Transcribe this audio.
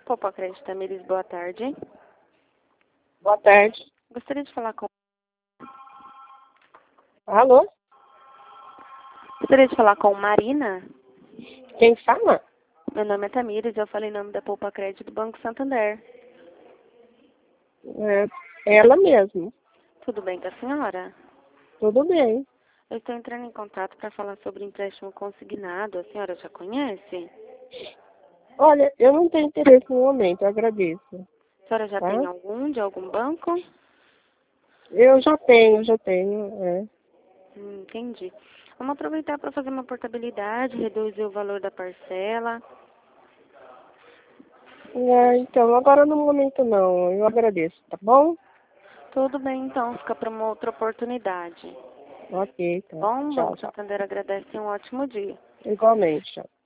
Poupa Crédito Tamires, boa tarde. Boa tarde. Gostaria de falar com... Alô? Gostaria de falar com Marina. Quem fala? Meu nome é Tamires, eu falei em nome da Poupa Crédito do Banco Santander. É ela mesmo. Tudo bem com a senhora? Tudo bem. Eu estou entrando em contato para falar sobre empréstimo consignado. A senhora já conhece? Olha, eu não tenho interesse no momento, eu agradeço. A senhora já Tá? tem algum, de algum banco? Eu já tenho. Entendi. Vamos aproveitar para fazer uma portabilidade, reduzir o valor da parcela. Então, agora no momento não, eu agradeço, tá bom? Tudo bem, então, fica para uma outra oportunidade. Ok, tá. Bom, Tchau, Banco tchau. Santander agradece e um ótimo dia. Igualmente, tchau.